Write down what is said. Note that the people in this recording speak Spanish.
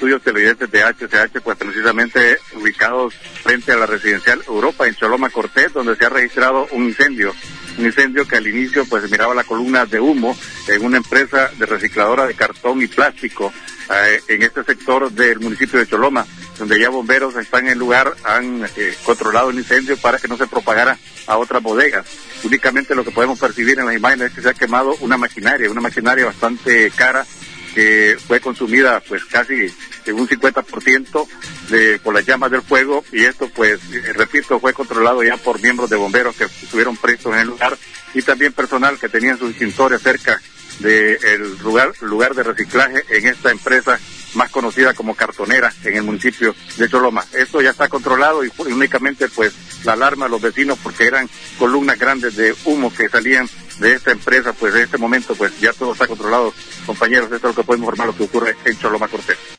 estudios televidentes de HCH, pues precisamente ubicados frente a la residencial Europa en Choloma Cortés, donde se ha registrado un incendio que al inicio pues se miraba la columna de humo en una empresa de recicladora de cartón y plástico en este sector del municipio de Choloma, donde ya bomberos están en el lugar, han controlado el incendio para que no se propagara a otras bodegas. Únicamente lo que podemos percibir en las imágenes es que se ha quemado una maquinaria bastante cara, que fue consumida pues casi en un 50% por las llamas del fuego, y esto pues, repito, fue controlado ya por miembros de bomberos que estuvieron prestos en el lugar, y también personal que tenían sus extintores cerca del lugar de reciclaje en esta empresa más conocida como Cartonera en el municipio de Choloma. Esto ya está controlado y únicamente pues la alarma a los vecinos, porque eran columnas grandes de humo que salían de esta empresa. Pues en este momento pues ya todo está controlado, compañeros. Esto es lo que podemos informar, lo que ocurre en Choloma Cortés.